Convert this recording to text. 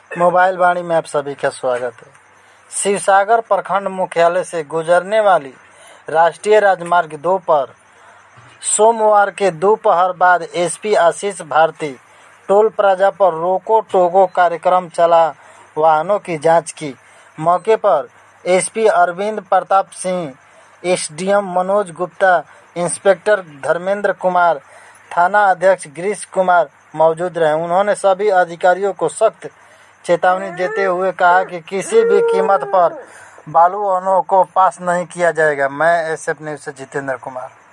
Mobile वाणी में आप सभी का स्वागत है। शिवसागर प्रखंड मुख्यालय से गुजरने वाली राष्ट्रीय राजमार्ग 2 पर सोमवार के दोपहर बाद SP Ashish Bharti toll plaza पर रोको टोको कार्यक्रम चला वाहनों की जांच की। मौके पर SP Arvind Pratap Singh, SDM Manoj Gupta, inspector Dharmendra Kumar, थाना अध्यक्ष गिरीश कुमार मौजूद रहे। उन्होंने सभी अधिकारियों को सख्त चेतावनी देते हुए कहा कि किसी भी कीमत पर बालू वाहनों को पास नहीं किया जाएगा। मैं एसएफ न्यूज से जितेंद्र कुमार।